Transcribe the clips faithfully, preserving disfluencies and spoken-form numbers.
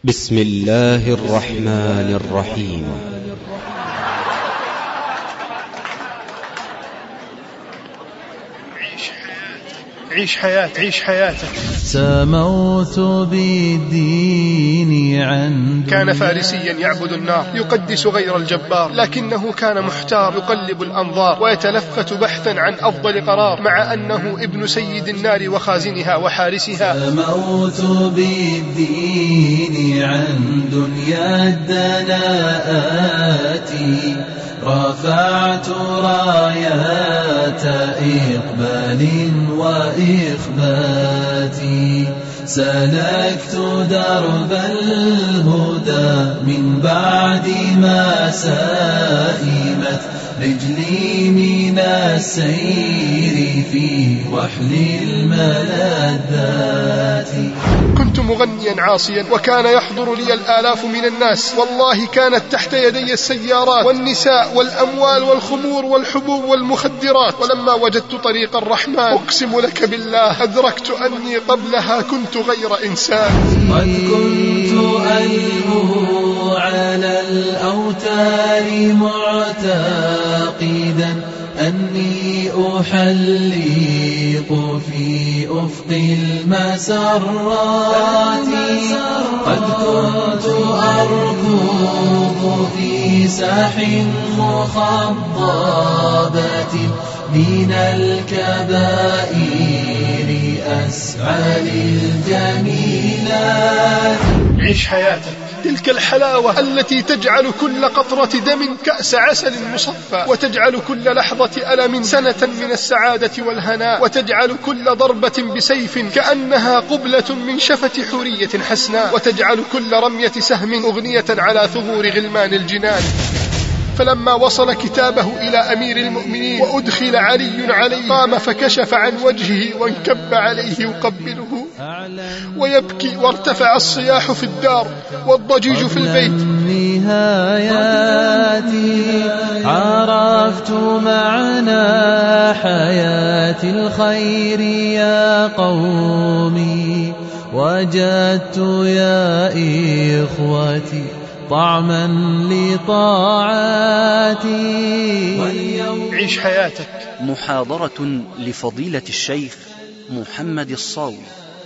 بسم الله الرحمن الرحيم. عيش حياتك عيش حياتك سموت بالدين عن كان فارسيا يعبد النار، يقدس غير الجبار، لكنه كان محتار يقلب الأنظار ويتلفت بحثا عن أفضل قرار، مع أنه ابن سيد النار وخازنها وحارسها. سموت بالدين عن دنيا الدناءات، رفعت رايات إقبال وإخبات، سلكت درب الهدى من بعد ما سائمت رجلي من السير في وحل الملذات. كنت مغنيا عاصيا وكان يحضر لي الآلاف من الناس، والله كانت تحت يدي السيارات والنساء والأموال والخمور والحبوب والمخدرات، ولما وجدت طريق الرحمن أقسم لك بالله أدركت أني قبلها كنت غير إنسان. قد كنت ألهو على الأوتار معتقدا أني أحلق في أفق المسرات، قد كنت أركض في ساح مخضبة من الكبائر أسعى للجميلات. عيش حياتك، تلك الحلاوة التي تجعل كل قطرة دم كأس عسل مصفى، وتجعل كل لحظة ألم سنة من السعادة والهناء، وتجعل كل ضربة بسيف كأنها قبلة من شفة حورية حسناء، وتجعل كل رمية سهم أغنية على ثغور غلمان الجنان. فلما وصل كتابه إلى أمير المؤمنين وأدخل علي عليه قام فكشف عن وجهه وانكب عليه يقبله ويبكي، وارتفع الصياح في الدار والضجيج في البيت. نهاياتي عرفت معنى حياة الخير يا قومي، وجدت يا إخوتي طعما لطاعاتي. عيش حياتك. محاضرة لفضيلة الشيخ محمد الصاوي.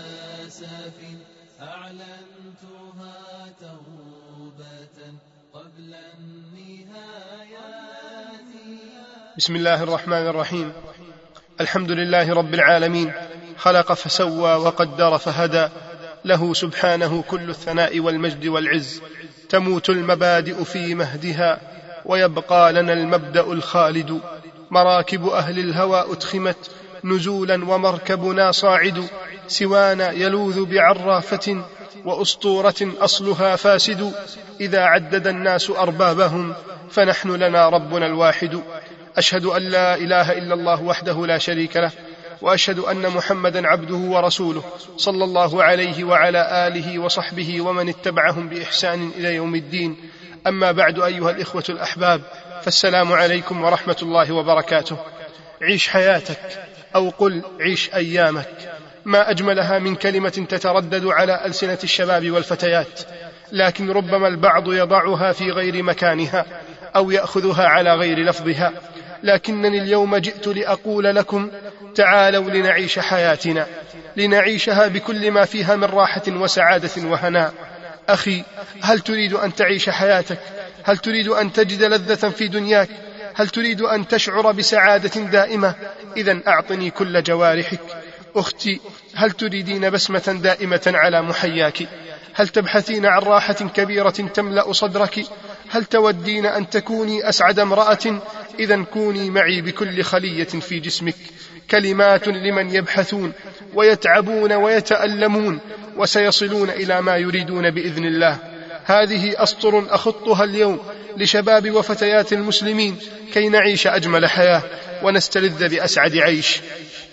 بسم الله الرحمن الرحيم. الحمد لله رب العالمين، خلق فسوى وقدر فهدى، له سبحانه كل الثناء والمجد والعز، تموت المبادئ في مهدها ويبقى لنا المبدأ الخالد. مراكب أهل الهوى أتخمت نزولا ومركبنا صاعد، سوانا يلوذ بعرافة وأسطورة أصلها فاسد. إذا عدد الناس أربابهم فنحن لنا ربنا الواحد. أشهد أن لا إله إلا الله وحده لا شريك له، وأشهد أن محمدا عبده ورسوله صلى الله عليه وعلى آله وصحبه ومن اتبعهم بإحسان إلى يوم الدين. أما بعد، أيها الإخوة الأحباب، فالسلام عليكم ورحمة الله وبركاته. عيش حياتك، أو قل عيش أيامك، ما أجملها من كلمة تتردد على ألسنة الشباب والفتيات، لكن ربما البعض يضعها في غير مكانها أو يأخذها على غير لفظها. لكنني اليوم جئت لأقول لكم تعالوا لنعيش حياتنا، لنعيشها بكل ما فيها من راحة وسعادة وهناء. أخي، هل تريد أن تعيش حياتك؟ هل تريد أن تجد لذة في دنياك؟ هل تريد أن تشعر بسعادة دائمة؟ إذن أعطني كل جوارحك. أختي، هل تريدين بسمة دائمة على محياك؟ هل تبحثين عن راحة كبيرة تملأ صدرك؟ هل تودين أن تكوني أسعد امرأة؟ إذن كوني معي بكل خلية في جسمك. كلمات لمن يبحثون ويتعبون ويتألمون وسيصلون إلى ما يريدون بإذن الله. هذه أسطر أخطها اليوم لشباب وفتيات المسلمين كي نعيش أجمل حياة ونستلذ بأسعد عيش.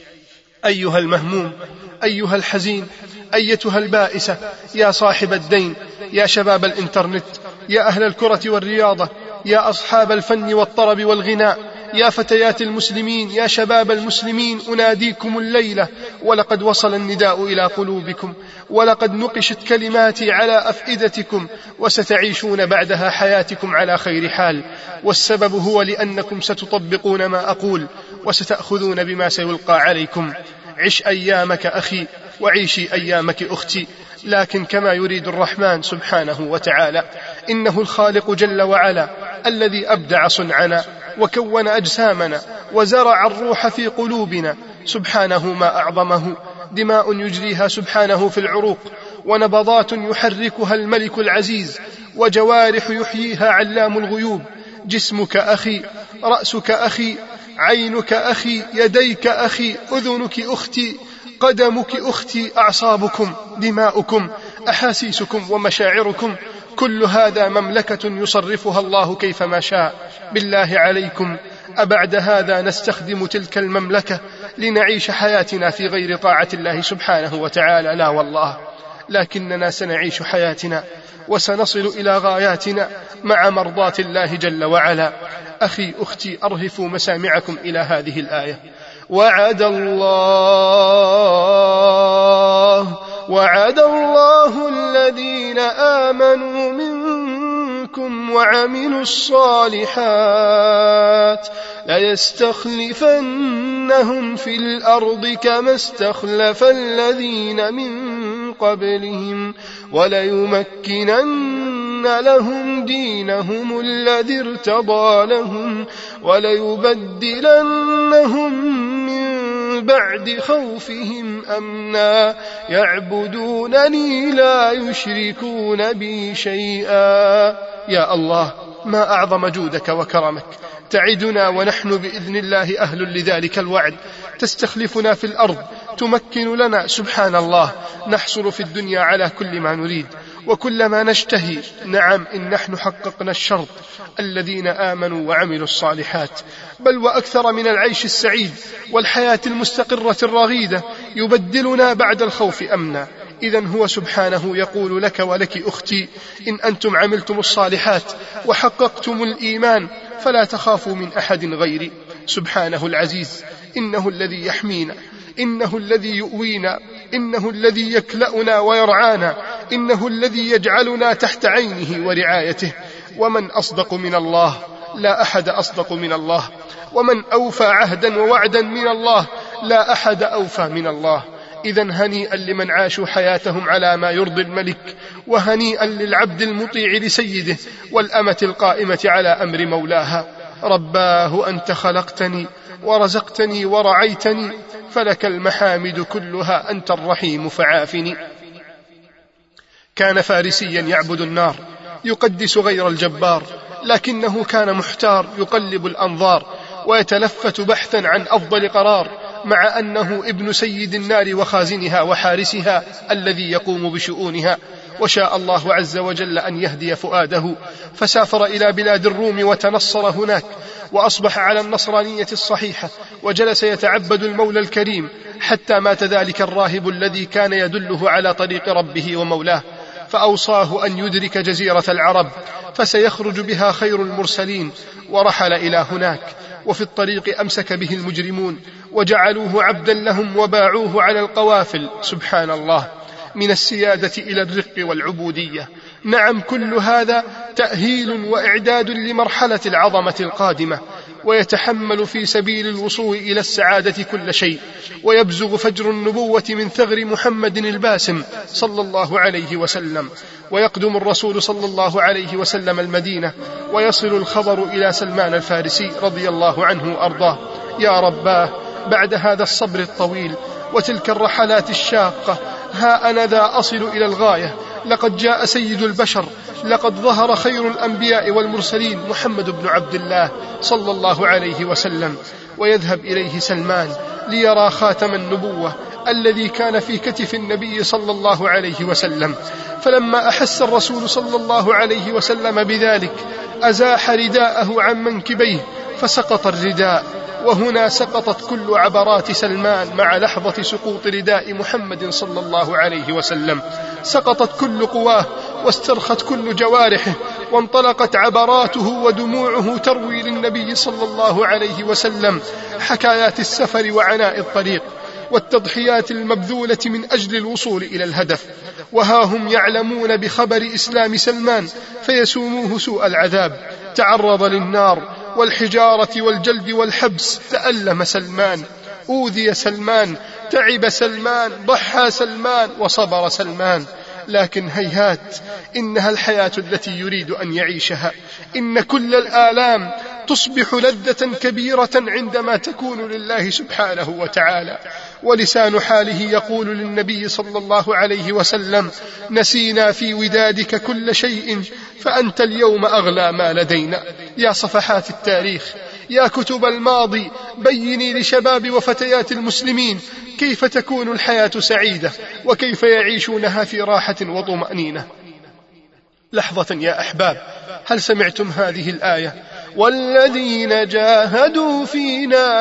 أيها المهموم، أيها الحزين، أيتها البائسة، يا صاحب الدين، يا شباب الإنترنت، يا أهل الكرة والرياضة، يا أصحاب الفن والطرب والغناء، يا فتيات المسلمين، يا شباب المسلمين، أناديكم الليلة ولقد وصل النداء إلى قلوبكم، ولقد نقشت كلماتي على أفئدتكم، وستعيشون بعدها حياتكم على خير حال، والسبب هو لأنكم ستطبقون ما أقول وستأخذون بما سيلقى عليكم. عش أيامك أخي وعيشي أيامك أختي، لكن كما يريد الرحمن سبحانه وتعالى. إنه الخالق جل وعلا الذي أبدع صنعنا وكون أجسامنا وزرع الروح في قلوبنا، سبحانه ما أعظمه. دماء يجريها سبحانه في العروق، ونبضات يحركها الملك العزيز، وجوارح يحييها علام الغيوب. جسمك أخي، رأسك أخي، عينك أخي، يديك أخي، أذنك أختي، قدمك أختي، أعصابكم، دماؤكم، أحاسيسكم ومشاعركم، كل هذا مملكة يصرفها الله كيفما شاء. بالله عليكم، أبعد هذا نستخدم تلك المملكة لنعيش حياتنا في غير طاعة الله سبحانه وتعالى؟ لا والله، لكننا سنعيش حياتنا وسنصل إلى غاياتنا مع مرضاة الله جل وعلا. أخي أختي، أرهفوا مسامعكم إلى هذه الآية: وعد الله وعد الله الذين آمنوا منكم وعملوا الصالحات ليستخلفنهم في الأرض كما استخلف الذين من قبلهم وليمكنن لهم دينهم الذي ارتضى لهم وليبدلنهم من بعد خوفهم أمنا يعبدونني لا يشركون بي شيئا. يا الله، ما أعظم جودك وكرمك، تعدنا ونحن بإذن الله أهل لذلك الوعد، تستخلفنا في الأرض، تمكن لنا سبحان الله، نحصل في الدنيا على كل ما نريد وكل ما نشتهي. نعم، إن نحن حققنا الشرط، الذين آمنوا وعملوا الصالحات، بل وأكثر من العيش السعيد والحياة المستقرة الرغيدة، يبدلنا بعد الخوف أمنا. إذن هو سبحانه يقول لك ولك أختي: إن أنتم عملتم الصالحات وحققتم الإيمان فلا تخافوا من أحد غيري. سبحانه العزيز، إنه الذي يحمينا، إنه الذي يؤوينا، إنه الذي يكلأنا ويرعانا، إنه الذي يجعلنا تحت عينه ورعايته. ومن أصدق من الله؟ لا أحد أصدق من الله. ومن أوفى عهدا ووعدا من الله؟ لا أحد أوفى من الله. إذن هنيئا لمن عاشوا حياتهم على ما يرضي الملك، وهنيئا للعبد المطيع لسيده، والأمة القائمة على أمر مولاها. رباه أنت خلقتني ورزقتني ورعيتني، فلك المحامد كلها، أنت الرحيم فعافني. كان فارسيا يعبد النار، يقدس غير الجبار، لكنه كان محتار، يقلب الأنظار ويتلفت بحثا عن أفضل قرار، مع أنه ابن سيد النار وخازنها وحارسها الذي يقوم بشؤونها. وشاء الله عز وجل أن يهدي فؤاده، فسافر إلى بلاد الروم وتنصر هناك، وأصبح على النصرانية الصحيحة، وجلس يتعبد المولى الكريم حتى مات ذلك الراهب الذي كان يدله على طريق ربه ومولاه، فأوصاه أن يدرك جزيرة العرب فسيخرج بها خير المرسلين، ورحل إلى هناك. وفي الطريق أمسك به المجرمون وجعلوه عبدا لهم وباعوه على القوافل. سبحان الله، من السيادة إلى الرق والعبودية. نعم، كل هذا تأهيل وإعداد لمرحلة العظمة القادمة، ويتحمل في سبيل الوصول إلى السعادة كل شيء، ويبزغ فجر النبوة من ثغر محمد الباسم صلى الله عليه وسلم، ويقدم الرسول صلى الله عليه وسلم المدينة، ويصل الخبر إلى سلمان الفارسي رضي الله عنه وأرضاه. يا رباه، بعد هذا الصبر الطويل وتلك الرحلات الشاقة، ها أنا ذا أصل إلى الغاية. لقد جاء سيد البشر، لقد ظهر خير الأنبياء والمرسلين محمد بن عبد الله صلى الله عليه وسلم، ويذهب إليه سلمان ليرى خاتم النبوة الذي كان في كتف النبي صلى الله عليه وسلم. فلما أحس الرسول صلى الله عليه وسلم بذلك، أزاح رداءه عن منكبيه فسقط الرداء، وهنا سقطت كل عبرات سلمان مع لحظة سقوط رداء محمد صلى الله عليه وسلم، سقطت كل قواه واسترخت كل جوارحه، وانطلقت عبراته ودموعه تروي للنبي صلى الله عليه وسلم حكايات السفر وعناء الطريق والتضحيات المبذولة من أجل الوصول إلى الهدف. وها هم يعلمون بخبر إسلام سلمان فيسوموه سوء العذاب. تعرض للنار والحجارة والجلد والحبس، تألم سلمان، أوذي سلمان، تعب سلمان، ضحى سلمان، وصبر سلمان. لكن هيهات، إنها الحياة التي يريد أن يعيشها. إن كل الآلام تصبح لذة كبيرة عندما تكون لله سبحانه وتعالى. ولسان حاله يقول للنبي صلى الله عليه وسلم: نسينا في ودادك كل شيء فأنت اليوم أغلى ما لدينا. يا صفحات التاريخ، يا كتب الماضي، بيني لشباب وفتيات المسلمين كيف تكون الحياة سعيدة وكيف يعيشونها في راحة وطمأنينة. لحظة يا أحباب، هل سمعتم هذه الآية؟ والذين جاهدوا فينا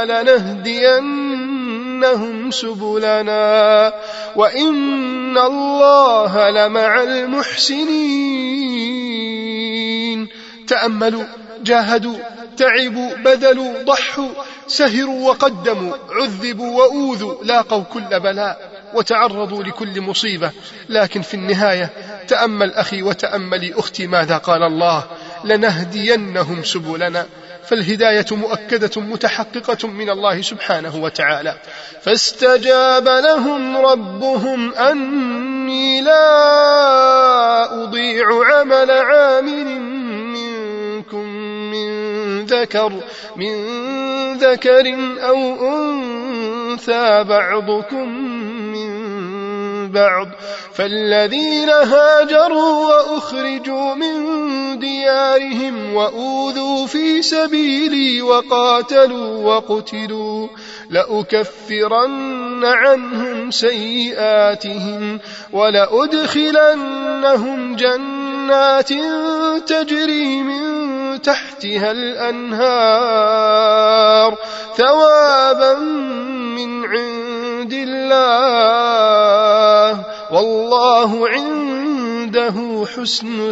لنهدينهم سبلنا وإن الله لمع المحسنين. تأملوا، جاهدوا، تعبوا، بذلوا، ضحوا، سهروا وقدموا، عذبوا وأوذوا، لاقوا كل بلاء وتعرضوا لكل مصيبة. لكن في النهاية تأمل أخي وتأملي أختي ماذا قال الله: لنهدينهم سبلنا. فالهداية مؤكدة متحققة من الله سبحانه وتعالى. فاستجاب لهم ربهم أني لا أضيع عمل عامل منكم من ذكر من ذكر أو أنثى بعضكم من بعض، فالذين هاجروا وأخرجوا من ديارهم وأوذوا في سبيلي وقاتلوا وقتلوا لأكفرن عنهم سيئاتهم ولأدخلنهم جنات تجري من تحتها الأنهار ثوابا من عند الله والله عنده حسن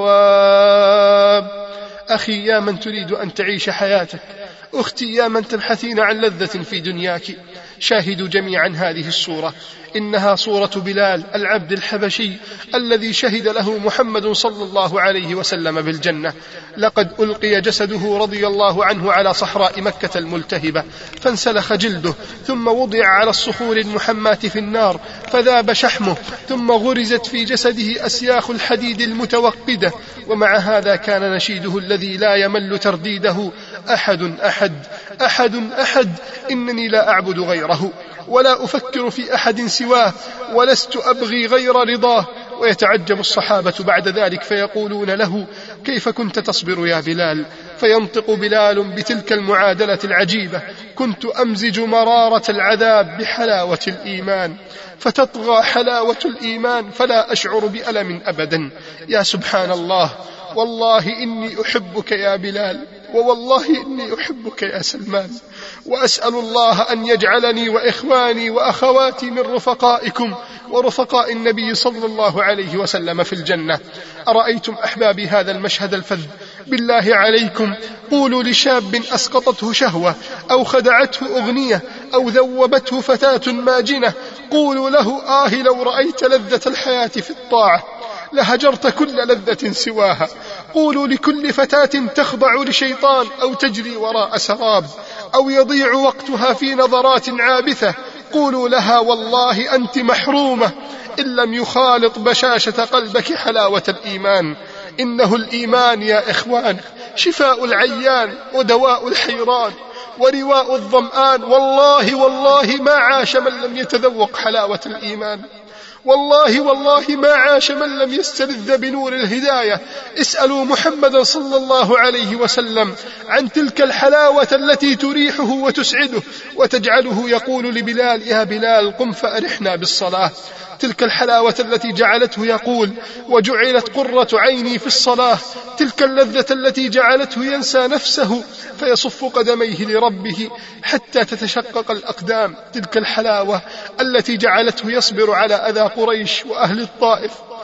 الثواب. أخي يا من تريد أن تعيش حياتك، أختي يا من تبحثين عن لذة في دنياك، شاهدوا جميعا هذه الصورة. إنها صورة بلال العبد الحبشي الذي شهد له محمد صلى الله عليه وسلم بالجنة. لقد ألقي جسده رضي الله عنه على صحراء مكة الملتهبة فانسلخ جلده، ثم وضع على الصخور المحماة في النار فذاب شحمه، ثم غرزت في جسده أسياخ الحديد المتوقدة. ومع هذا كان نشيده الذي لا يمل ترديده: أحد أحد أحد أحد، إنني لا أعبد غيره ولا أفكر في أحد سواه ولست أبغي غير رضاه. ويتعجب الصحابة بعد ذلك فيقولون له: كيف كنت تصبر يا بلال؟ فينطق بلال بتلك المعادلة العجيبة: كنت أمزج مرارة العذاب بحلاوة الإيمان فتطغى حلاوة الإيمان فلا أشعر بألم أبدا. يا سبحان الله، والله إني أحبك يا بلال، ووالله إني أحبك يا سلمان، وأسأل الله أن يجعلني وإخواني وأخواتي من رفقائكم ورفقاء النبي صلى الله عليه وسلم في الجنة. أرأيتم أحبابي هذا المشهد الفذ؟ بالله عليكم قولوا لشاب أسقطته شهوة أو خدعته أغنية أو ذوبته فتاة ماجنة، قولوا له: آه لو رأيت لذة الحياة في الطاعة لهجرت كل لذة سواها. قولوا لكل فتاة تخضع لشيطان أو تجري وراء سراب أو يضيع وقتها في نظرات عابثة، قولوا لها: والله أنت محرومة إن لم يخالط بشاشة قلبك حلاوة الإيمان. إنه الإيمان يا إخوان شفاء العيان ودواء الحيران ورواء الظمآن. والله والله ما عاش من لم يتذوق حلاوة الإيمان، والله والله ما عاش من لم يستلذ بنور الهداية. اسألوا محمدا صلى الله عليه وسلم عن تلك الحلاوة التي تريحه وتسعده وتجعله يقول لبلال: يا بلال قم فأرحنا بالصلاة. تلك الحلاوة التي جعلته يقول: وجعلت قرة عيني في الصلاة. تلك اللذة التي جعلته ينسى نفسه فيصف قدميه لربه حتى تتشقق الأقدام. تلك الحلاوة التي جعلته يصبر على أذى قريش وأهل الطائف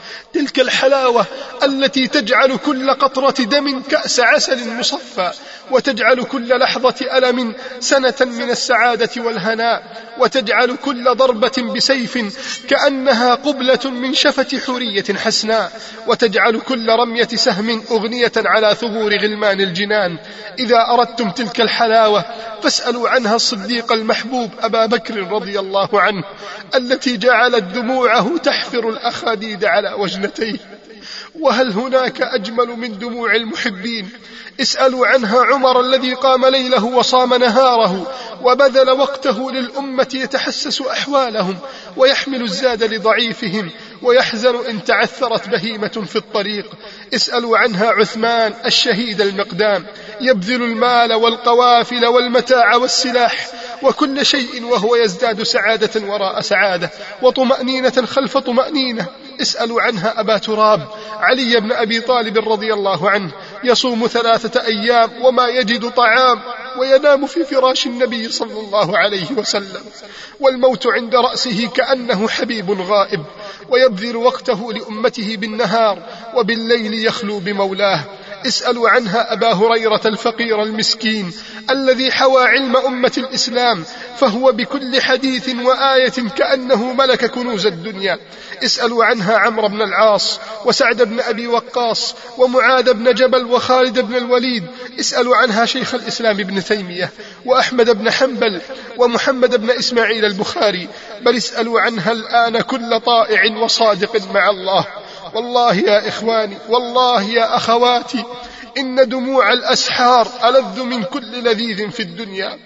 تلك الحلاوة التي تجعل كل قطرة دم كأس عسل مصفى، وتجعل كل لحظة ألم سنة من السعادة والهناء، وتجعل كل ضربة بسيف كأنها قبلة من شفة حورية حسناء، وتجعل كل رمية سهم أغنية على ثغور غلمان الجنان. إذا أردتم تلك الحلاوة فاسألوا عنها الصديق المحبوب أبا بكر رضي الله عنه، التي جعلت دموعه تحفر الأخاديد على وجنتيه. وهل هناك أجمل من دموع المحبين؟ اسألوا عنها عمر الذي قام ليله وصام نهاره وبذل وقته للأمة يتحسس أحوالهم ويحمل الزاد لضعيفهم ويحزن إن تعثرت بهيمة في الطريق. اسألوا عنها عثمان الشهيد المقدام، يبذل المال والقوافل والمتاع والسلاح وكل شيء وهو يزداد سعادة وراء سعادة وطمأنينة خلف طمأنينة. اسألوا عنها أبا تراب علي بن أبي طالب رضي الله عنه، يصوم ثلاثة أيام وما يجد طعام وينام في فراش النبي صلى الله عليه وسلم، والموت عند رأسه كأنه حبيب غائب، ويبذل وقته لأمته بالنهار وبالليل يخلو بمولاه. اسألوا عنها أبا هريرة الفقير المسكين الذي حوى علم أمة الإسلام، فهو بكل حديث وآية كأنه ملك كنوز الدنيا. اسألوا عنها عمرو بن العاص وسعد بن أبي وقاص ومعاذ بن جبل وخالد بن الوليد. اسألوا عنها شيخ الإسلام ابن تيمية وأحمد بن حنبل ومحمد بن إسماعيل البخاري، بل اسألوا عنها الآن كل طائع وصادق مع الله. والله يا إخواني، والله يا أخواتي، إن دموع الأسحار ألذ من كل لذيذ في الدنيا،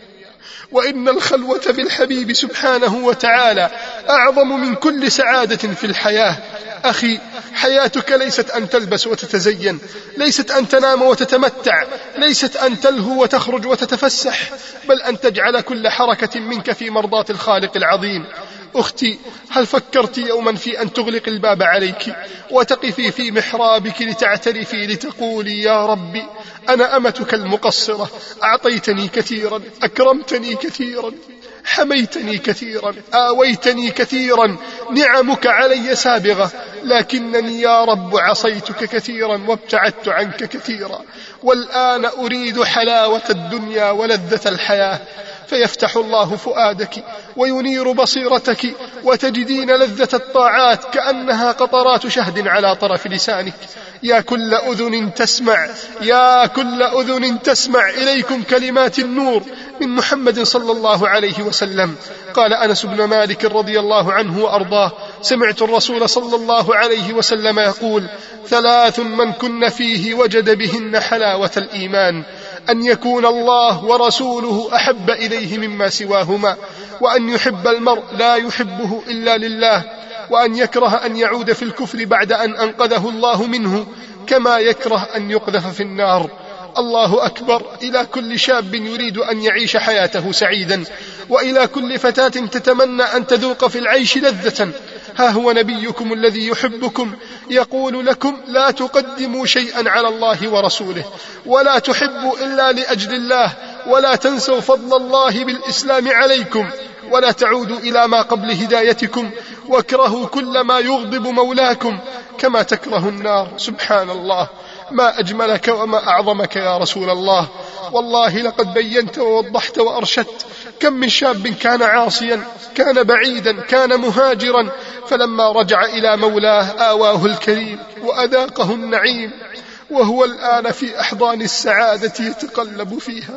وإن الخلوة بالحبيب سبحانه وتعالى أعظم من كل سعادة في الحياة. أخي، حياتك ليست أن تلبس وتتزين، ليست أن تنام وتتمتع، ليست أن تلهو وتخرج وتتفسح، بل أن تجعل كل حركة منك في مرضاة الخالق العظيم. أختي، هل فكرت يوما في أن تغلق الباب عليك وتقفي في محرابك لتعترفي لتقولي يا ربي أنا أمتك المقصرة، أعطيتني كثيرا، أكرمتني كثيرا، حميتني كثيرا، آويتني كثيرا، نعمك علي سابغة، لكنني يا رب عصيتك كثيرا وابتعدت عنك كثيرا، والآن أريد حلاوة الدنيا ولذة الحياة. فيفتح الله فؤادك وينير بصيرتك وتجدين لذة الطاعات كأنها قطرات شهد على طرف لسانك. يا كل أذن تسمع، يا كل أذن تسمع، إليكم كلمات النور من محمد صلى الله عليه وسلم. قال أنس بن مالك رضي الله عنه وأرضاه: سمعت الرسول صلى الله عليه وسلم يقول: ثلاث من كن فيه وجد بهن حلاوة الإيمان، أن يكون الله ورسوله أحب إليه مما سواهما، وأن يحب المرء لا يحبه إلا لله، وأن يكره أن يعود في الكفر بعد أن أنقذه الله منه، كما يكره أن يقذف في النار. الله أكبر. إلى كل شاب يريد أن يعيش حياته سعيدا، وإلى كل فتاة تتمنى أن تذوق في العيش لذة، ها هو نبيكم الذي يحبكم يقول لكم: لا تقدموا شيئا على الله ورسوله، ولا تحبوا إلا لأجل الله، ولا تنسوا فضل الله بالإسلام عليكم، ولا تعودوا إلى ما قبل هدايتكم، واكرهوا كل ما يغضب مولاكم كما تكره النار. سبحان الله، ما أجملك وما أعظمك يا رسول الله. والله لقد بينت ووضحت وأرشدت. كم من شاب كان عاصيا، كان بعيدا، كان مهاجرا، فلما رجع إلى مولاه آواه الكريم وأذاقه النعيم، وهو الآن في أحضان السعادة يتقلب فيها.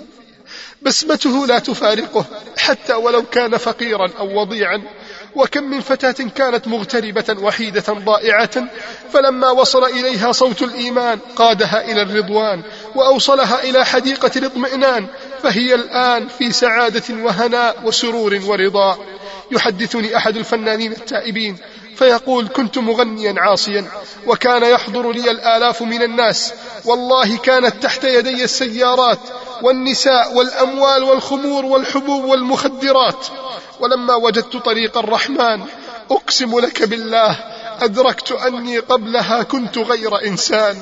بسمته لا تفارقه حتى ولو كان فقيرا أو وضيعا. وكم من فتاة كانت مغتربة وحيدة ضائعة، فلما وصل إليها صوت الإيمان قادها إلى الرضوان وأوصلها إلى حديقة الاطمئنان، فهي الآن في سعادة وهناء وسرور ورضا. يحدثني أحد الفنانين التائبين فيقول: كنت مغنيا عاصيا، وكان يحضر لي الآلاف من الناس، والله كانت تحت يدي السيارات والنساء والأموال والخمور والحبوب والمخدرات، ولما وجدت طريق الرحمن أقسم لك بالله أدركت أني قبلها كنت غير إنسان.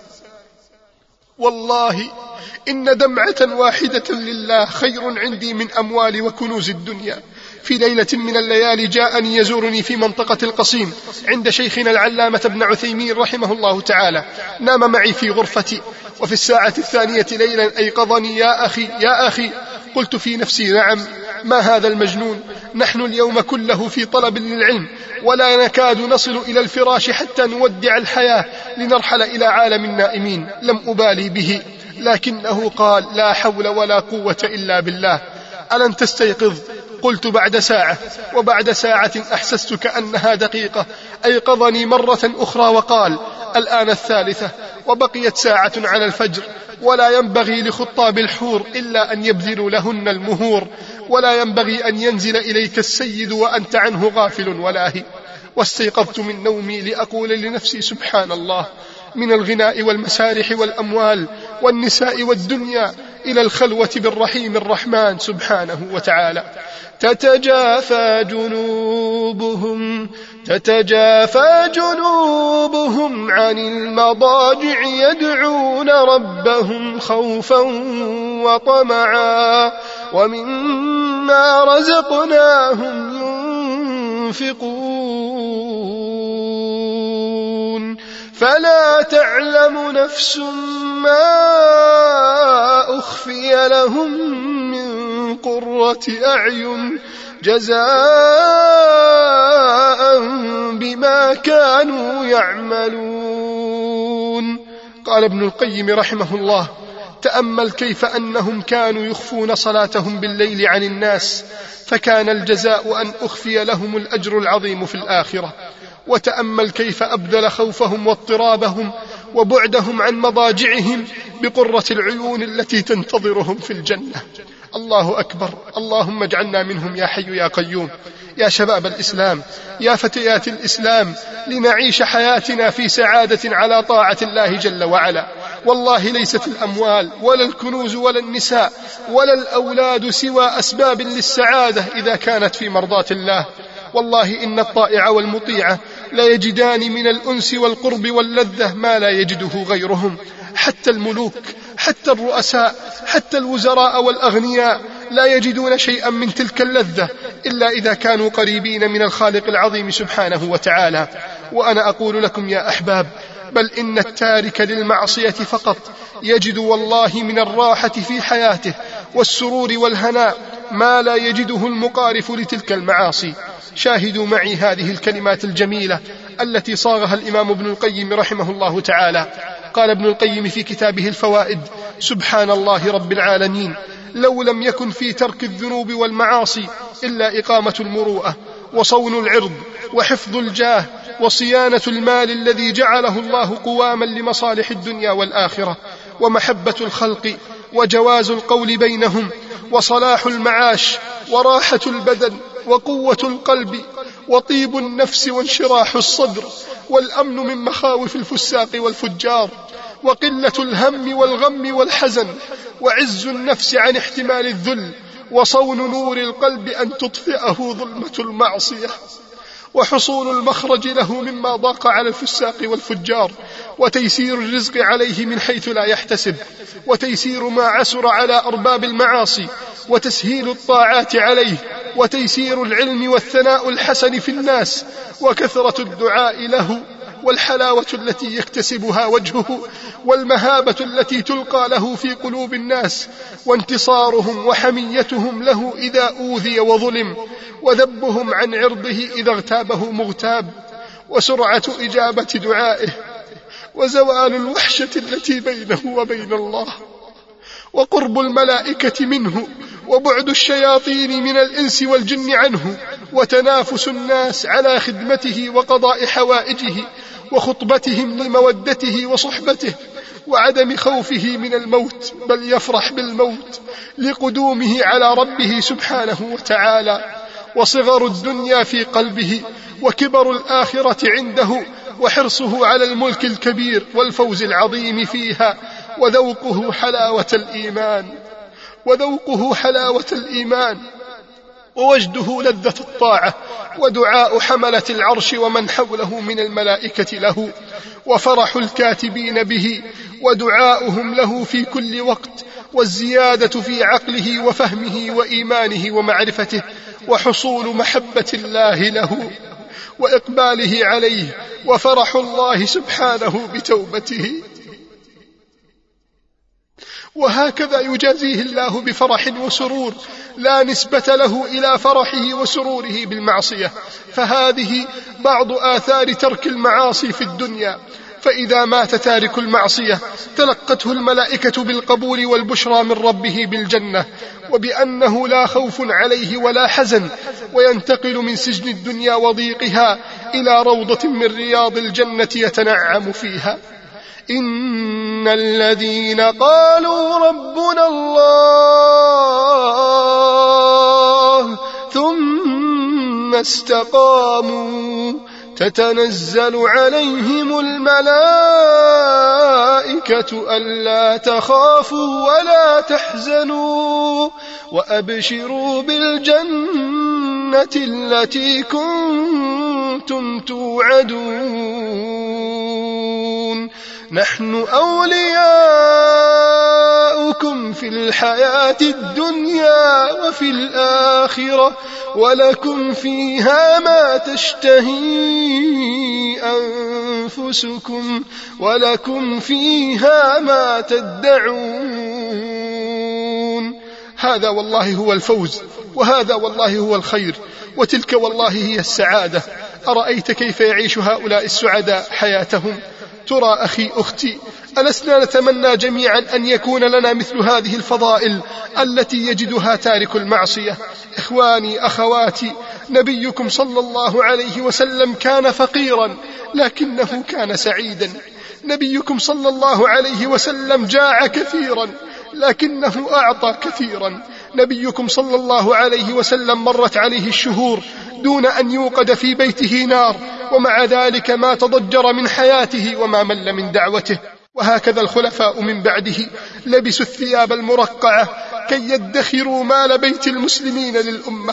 والله إن دمعة واحدة لله خير عندي من أموال وكنوز الدنيا. في ليلة من الليالي جاءني يزورني في منطقة القصيم عند شيخنا العلامة ابن عثيمين رحمه الله تعالى، نام معي في غرفتي، وفي الساعة الثانية ليلا أيقظني: يا أخي يا أخي. قلت في نفسي: نعم، ما هذا المجنون؟ نحن اليوم كله في طلب للعلم، ولا نكاد نصل إلى الفراش حتى نودع الحياة لنرحل إلى عالم النائمين. لم أبالي به، لكنه قال: لا حول ولا قوة إلا بالله، ألن تستيقظ؟ قلت: بعد ساعة. وبعد ساعة أحسست كأنها دقيقة، أيقظني مرة أخرى وقال: الآن الثالثة، وبقيت ساعة على الفجر، ولا ينبغي لخطاب الحور إلا أن يبذلوا لهن المهور، ولا ينبغي أن ينزل إليك السيد وأنت عنه غافل ولاهي. واستيقظت من نومي لأقول لنفسي: سبحان الله، من الغناء والمسارح والأموال والنساء والدنيا إلى الخلوة بالرحيم الرحمن سبحانه وتعالى. تتجافى جنوبهم تتجافى جنوبهم عن المضاجع يدعون ربهم خوفا وطمعا ومما رزقناهم ينفقون فلا تعلم نفس ما أخفي لهم من قرة أعين جزاء بما كانوا يعملون. قال ابن القيم رحمه الله: تأمل كيف أنهم كانوا يخفون صلاتهم بالليل عن الناس، فكان الجزاء أن أخفي لهم الأجر العظيم في الآخرة. وتأمل كيف أبدل خوفهم واضطرابهم وبعدهم عن مضاجعهم بقرة العيون التي تنتظرهم في الجنة. الله أكبر، اللهم اجعلنا منهم يا حي يا قيوم. يا شباب الإسلام، يا فتيات الإسلام، لنعيش حياتنا في سعادة على طاعة الله جل وعلا. والله ليست الأموال ولا الكنوز ولا النساء ولا الأولاد سوى أسباب للسعادة إذا كانت في مرضاة الله. والله إن الطائع والمطيع لا يجدان من الأنس والقرب واللذة ما لا يجده غيرهم. حتى الملوك، حتى الرؤساء، حتى الوزراء والأغنياء لا يجدون شيئا من تلك اللذة إلا إذا كانوا قريبين من الخالق العظيم سبحانه وتعالى. وأنا أقول لكم يا أحباب، بل إن التارك للمعصية فقط يجد والله من الراحة في حياته والسرور والهناء ما لا يجده المقارف لتلك المعاصي. شاهدوا معي هذه الكلمات الجميلة التي صاغها الإمام ابن القيم رحمه الله تعالى. قال ابن القيم في كتابه الفوائد: سبحان الله رب العالمين، لو لم يكن في ترك الذنوب والمعاصي إلا إقامة المروءة وصون العرض وحفظ الجاه وصيانة المال الذي جعله الله قواما لمصالح الدنيا والآخرة، ومحبة الخلق وجواز القول بينهم وصلاح المعاش وراحة البدن وقوة القلب وطيب النفس وانشراح الصدر والأمن من مخاوف الفساق والفجار وقلة الهم والغم والحزن وعز النفس عن احتمال الذل وصون نور القلب أن تطفئه ظلمة المعصية وحصول المخرج له مما ضاق على الفساق والفجار وتيسير الرزق عليه من حيث لا يحتسب وتيسير ما عسر على أرباب المعاصي وتسهيل الطاعات عليه وتيسير العلم والثناء الحسن في الناس وكثرة الدعاء له والحلاوة التي يكتسبها وجهه والمهابة التي تلقى له في قلوب الناس وانتصارهم وحميتهم له إذا أوذي وظلم وذبهم عن عرضه إذا اغتابه مغتاب وسرعة إجابة دعائه وزوال الوحشة التي بينه وبين الله وقرب الملائكة منه وبعد الشياطين من الإنس والجن عنه وتنافس الناس على خدمته وقضاء حوائجه وخطبتهم لمودته وصحبته وعدم خوفه من الموت، بل يفرح بالموت لقدومه على ربه سبحانه وتعالى، وصغر الدنيا في قلبه وكبر الآخرة عنده وحرصه على الملك الكبير والفوز العظيم فيها وذوقه حلاوة الإيمان وذوقه حلاوة الإيمان ووجده لذة الطاعة ودعاء حملة العرش ومن حوله من الملائكة له وفرح الكاتبين به ودعاؤهم له في كل وقت والزيادة في عقله وفهمه وإيمانه ومعرفته، وحصول محبة الله له وإقباله عليه، وفرح الله سبحانه بتوبته. وهكذا يجازيه الله بفرح وسرور لا نسبة له إلى فرحه وسروره بالمعصية. فهذه بعض آثار ترك المعاصي في الدنيا. فإذا مات تارك المعصية تلقته الملائكة بالقبول والبشرى من ربه بالجنة، وبأنه لا خوف عليه ولا حزن، وينتقل من سجن الدنيا وضيقها إلى روضة من رياض الجنة يتنعم فيها. إن الذين قالوا ربنا الله ثم استقاموا تتنزل عليهم الملائكة ألا تخافوا ولا تحزنوا وأبشروا بالجنة التي كنتم توعدون نحن أولياؤكم في الحياة الدنيا وفي الآخرة ولكم فيها ما تشتهي أنفسكم ولكم فيها ما تدعون. هذا والله هو الفوز، وهذا والله هو الخير، وتلك والله هي السعادة. أرأيت كيف يعيش هؤلاء السعداء حياتهم؟ ترى أخي أختي، ألسنا نتمنى جميعا أن يكون لنا مثل هذه الفضائل التي يجدها تارك المعصية؟ إخواني أخواتي، نبيكم صلى الله عليه وسلم كان فقيرا لكنه كان سعيدا. نبيكم صلى الله عليه وسلم جاع كثيرا لكنه أعطى كثيرا. نبيكم صلى الله عليه وسلم مرت عليه الشهور دون أن يوقد في بيته نار، ومع ذلك ما تضجر من حياته وما مل من دعوته. وهكذا الخلفاء من بعده لبسوا الثياب المرقعة كي يدخروا مال بيت المسلمين للأمة.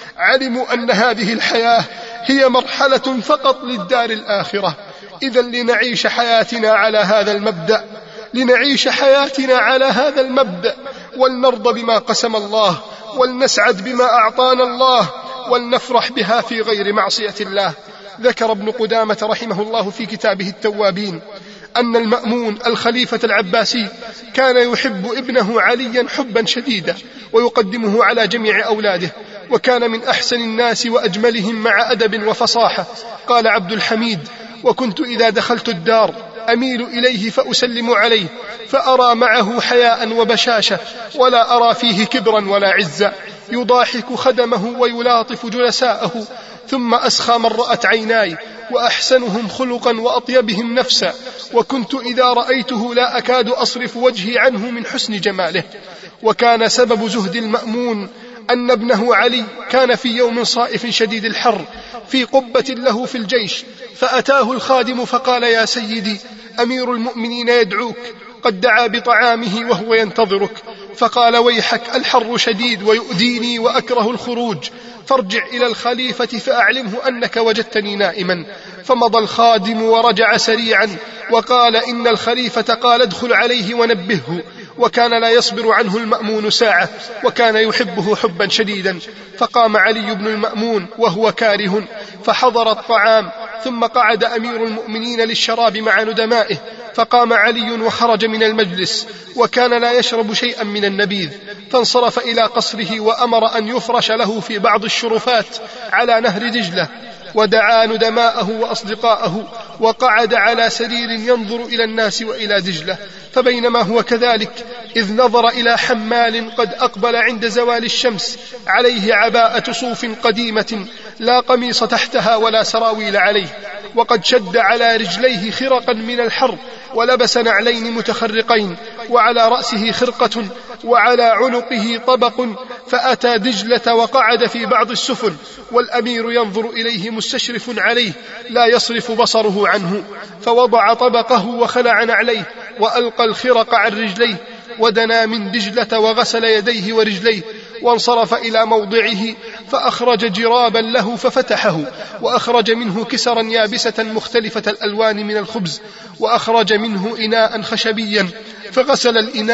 علموا أن هذه الحياة هي مرحلة فقط للدار الآخرة. إذن لنعيش حياتنا على هذا المبدأ لنعيش حياتنا على هذا المبدأ ولنرضى بما قسم الله، ولنسعد بما أعطانا الله، ولنفرح بها في غير معصية الله. ذكر ابن قدامة رحمه الله في كتابه التوابين أن المأمون الخليفة العباسي كان يحب ابنه عليا حبا شديدا ويقدمه على جميع أولاده، وكان من أحسن الناس وأجملهم مع أدب وفصاحة. قال عبد الحميد: وكنت إذا دخلت الدار أميل إليه فأسلم عليه فأرى معه حياء وبشاشة ولا أرى فيه كبرا ولا عزا، يضاحك خدمه ويلاطف جلساءه، ثم أسخى من رأت عيناي وأحسنهم خلقا وأطيبهم نفسا، وكنت إذا رأيته لا أكاد أصرف وجهي عنه من حسن جماله. وكان سبب زهد المأمون أن ابنه علي كان في يوم صائف شديد الحر في قبة له في الجيش، فأتاه الخادم فقال: يا سيدي، أمير المؤمنين يدعوك، قد دعا بطعامه وهو ينتظرك. فقال: ويحك، الحر شديد ويؤذيني وأكره الخروج، فارجع إلى الخليفة فأعلمه أنك وجدتني نائما. فمضى الخادم ورجع سريعا وقال: إن الخليفة قال ادخل عليه ونبهه. وكان لا يصبر عنه المأمون ساعة، وكان يحبه حبا شديدا. فقام علي بن المأمون وهو كاره فحضر الطعام، ثم قعد أمير المؤمنين للشراب مع ندمائه، فقام علي وخرج من المجلس، وكان لا يشرب شيئا من النبيذ، فانصرف إلى قصره وأمر أن يفرش له في بعض الشرفات على نهر دجلة، ودعا ندماءه وأصدقاءه، وقعد على سرير ينظر إلى الناس وإلى دجلة. فبينما هو كذلك إذ نظر إلى حمال قد أقبل عند زوال الشمس، عليه عباءة صوف قديمة لا قميص تحتها ولا سراويل عليه، وقد شد على رجليه خرقا من الحر، ولبس نعلين متخرقين، وعلى رأسه خرقة، وعلى عنقه طبق. فأتى دجلة وقعد في بعض السفن، والأمير ينظر إليه مستشرف عليه لا يصرف بصره عنه. فوضع طبقه وخلع نعليه وألقى الخرق عن رجليه، ودنا من دجلة وغسل يديه ورجليه، وانصرف إلى موضعه، فأخرج جرابا له ففتحه، وأخرج منه كسرا يابسة مختلفة الألوان من الخبز، وأخرج منه إناء خشبيا، فغسل الإناء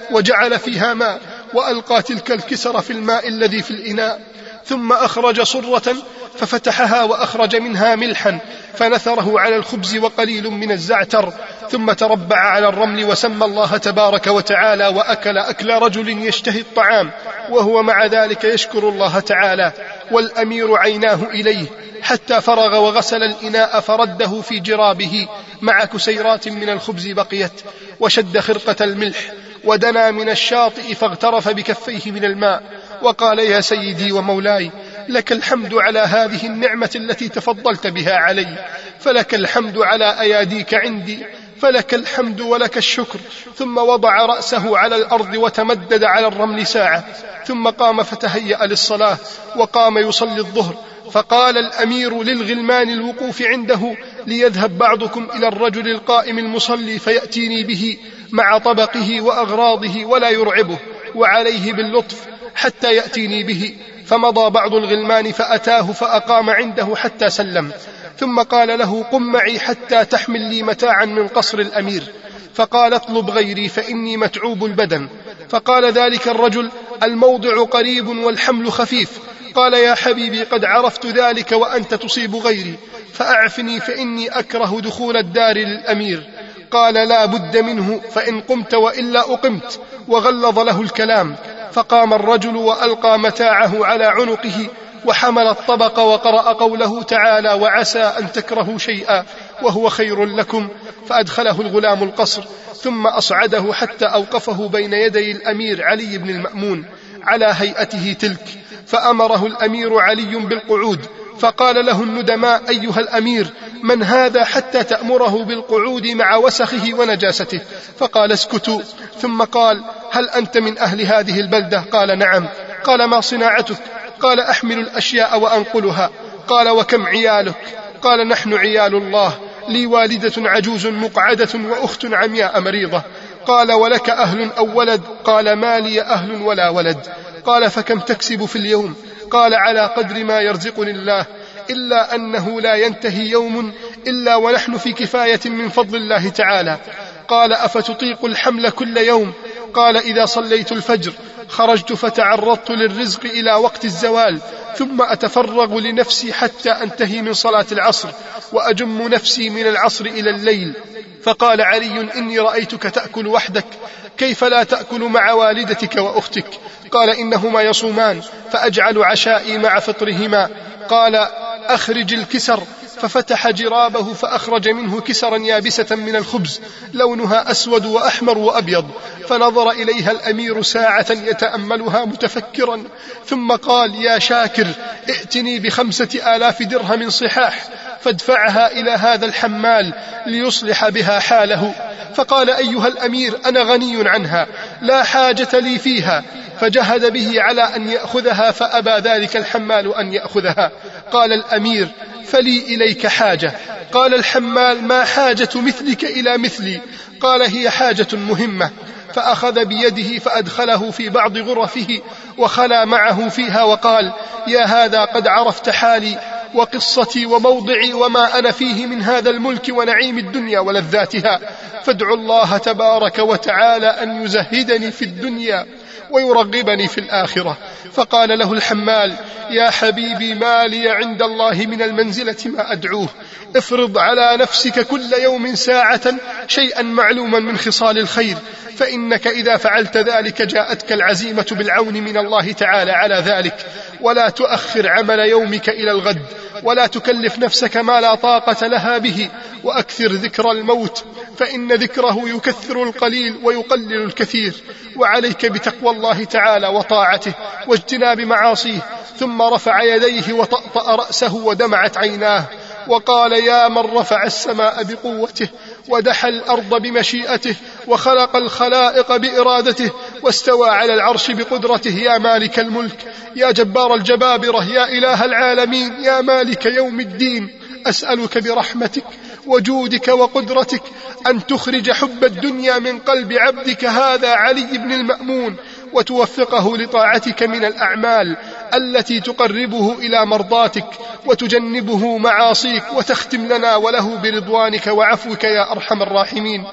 وجعل فيها ماء وألقى تلك الكسر في الماء الذي في الإناء، ثم أخرج صرة ففتحها وأخرج منها ملحا فنثره على الخبز وقليل من الزعتر، ثم تربع على الرمل وسمى الله تبارك وتعالى، وأكل أكل رجل يشتهي الطعام وهو مع ذلك يشكر الله تعالى. والأمير عيناه إليه حتى فرغ وغسل الإناء فرده في جرابه مع كسيرات من الخبز بقيت، وشد خرقة الملح ودنا من الشاطئ فاغترف بكفيه من الماء وقال: يا سيدي ومولاي، لك الحمد على هذه النعمة التي تفضلت بها علي، فلك الحمد على أياديك عندي، فلك الحمد ولك الشكر. ثم وضع رأسه على الأرض وتمدد على الرمل ساعة، ثم قام فتهيأ للصلاة وقام يصلي الظهر. فقال الأمير للغلمان الوقوف عنده: ليذهب بعضكم إلى الرجل القائم المصلي فيأتيني به مع طبقه وأغراضه ولا يرعبه، وعليه باللطف حتى يأتيني به. فمضى بعض الغلمان فأتاه فأقام عنده حتى سلم، ثم قال له: قم معي حتى تحمل لي متاعا من قصر الأمير. فقال: اطلب غيري فإني متعوب البدن. فقال ذلك الرجل: الموضع قريب والحمل خفيف. قال: يا حبيبي، قد عرفت ذلك وأنت تصيب غيري، فأعفني فإني أكره دخول الدار للأمير. قال: لا بد منه، فإن قمت وإلا أقمت. وغلظ له الكلام. فقام الرجل وألقى متاعه على عنقه وحمل الطبق وقرأ قوله تعالى: وعسى أن تكرهوا شيئا وهو خير لكم. فأدخله الغلام القصر، ثم أصعده حتى أوقفه بين يدي الأمير علي بن المأمون على هيئته تلك، فأمره الأمير علي بالقعود. فقال له الندماء: أيها الأمير، من هذا حتى تأمره بالقعود مع وسخه ونجاسته؟ فقال: اسكتوا. ثم قال: هل أنت من أهل هذه البلدة؟ قال: نعم. قال: ما صناعتك؟ قال: أحمل الأشياء وأنقلها. قال: وكم عيالك؟ قال: نحن عيال الله، لي والدة عجوز مقعدة وأخت عمياء مريضة. قال: ولك أهل أو ولد؟ قال: ما لي أهل ولا ولد. قال: فكم تكسب في اليوم؟ قال: على قدر ما يرزقني الله، إلا أنه لا ينتهي يوم إلا ونحن في كفاية من فضل الله تعالى. قال: أفتطيق الحمل كل يوم؟ قال: إذا صليت الفجر خرجت فتعرضت للرزق إلى وقت الزوال، ثم أتفرغ لنفسي حتى أنتهي من صلاة العصر، وأجم نفسي من العصر إلى الليل. فقال علي: إني رأيتك تأكل وحدك، كيف لا تأكل مع والدتك وأختك؟ قال: إنهما يصومان، فأجعل عشائي مع فطرهما. قال: أخرج الكسر. ففتح جرابه فأخرج منه كسرا يابسة من الخبز لونها أسود وأحمر وأبيض. فنظر إليها الأمير ساعة يتأملها متفكرا، ثم قال: يا شاكر، ائتني بخمسة آلاف درهم صحاح فادفعها إلى هذا الحمال ليصلح بها حاله. فقال: أيها الأمير، أنا غني عنها، لا حاجة لي فيها. فجهد به على أن يأخذها، فأبى ذلك الحمال أن يأخذها. قال الأمير: فلي إليك حاجة. قال الحمال: ما حاجة مثلك إلى مثلي؟ قال: هي حاجة مهمة. فأخذ بيده فأدخله في بعض غرفه وخلى معه فيها وقال: يا هذا، قد عرفت حالي وقصتي وموضعي وما أنا فيه من هذا الملك ونعيم الدنيا ولذاتها، فادعوا الله تبارك وتعالى أن يزهدني في الدنيا ويرغبني في الآخرة. فقال له الحمال: يا حبيبي، ما لي عند الله من المنزلة ما أدعوه، افرض على نفسك كل يوم ساعة شيئا معلوما من خصال الخير، فإنك إذا فعلت ذلك جاءتك العزيمة بالعون من الله تعالى على ذلك. ولا تؤخر عمل يومك إلى الغد، ولا تكلف نفسك ما لا طاقة لها به، وأكثر ذكر الموت، فإن ذكره يكثر القليل ويقلل الكثير. وعليك بتقوى الله تعالى وطاعته واجتناب معاصيه. ثم رفع يديه وطأطأ رأسه ودمعت عيناه وقال: يا من رفع السماء بقوته ودحى الأرض بمشيئته وخلق الخلائق بإرادته واستوى على العرش بقدرته، يا مالك الملك، يا جبار الجبابرة، يا إله العالمين، يا مالك يوم الدين، أسألك برحمتك وجودك وقدرتك أن تخرج حب الدنيا من قلب عبدك هذا علي بن المأمون، وتوفقه لطاعتك من الأعمال التي تقربه إلى مرضاتك وتجنبه معاصيك، وتختم لنا وله برضوانك وعفوك يا أرحم الراحمين.